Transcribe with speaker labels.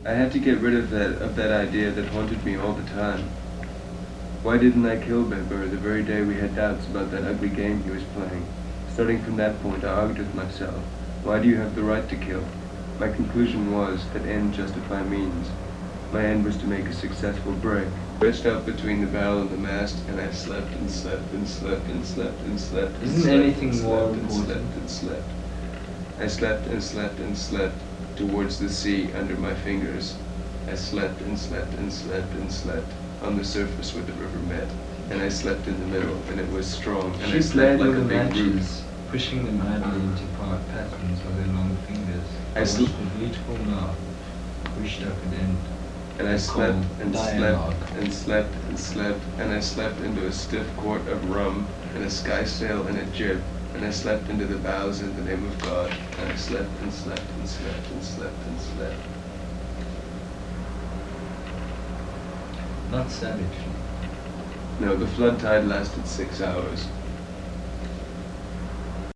Speaker 1: I had to get rid of that idea that haunted me all the time. Why didn't I kill Bibber the very day we had doubts about that ugly game he was playing? Starting from that point, I argued with myself. Why do you have the right to kill? My conclusion was that ends justify means. My end was to make a successful break. I wedged out between the barrel and the mast, and I slept and slept and slept and slept and slept and
Speaker 2: Isn't
Speaker 1: slept
Speaker 2: anything
Speaker 1: and
Speaker 2: more
Speaker 1: slept and slept
Speaker 2: important?
Speaker 1: and slept. I slept and slept and slept towards the sea under my fingers. I slept and slept and slept and slept on the surface where the river met, and I slept in the middle, and it was strong, and I
Speaker 2: She
Speaker 1: slept
Speaker 2: played
Speaker 1: like
Speaker 2: with
Speaker 1: a
Speaker 2: the
Speaker 1: big root.
Speaker 2: matches, pushing them madly into patterns with her long fingers.
Speaker 1: I
Speaker 2: watched
Speaker 1: slept,
Speaker 2: the beautiful mouth. Wished I could end.
Speaker 1: and I slept and
Speaker 2: Dialogue.
Speaker 1: slept and slept and slept, and I slept into a stiff quart of rum, and a skysail and a jib, and I slept into the bows in the name of God, and I slept and slept and slept and slept and slept.
Speaker 2: Not savagely.
Speaker 1: No, the flood tide lasted 6 hours.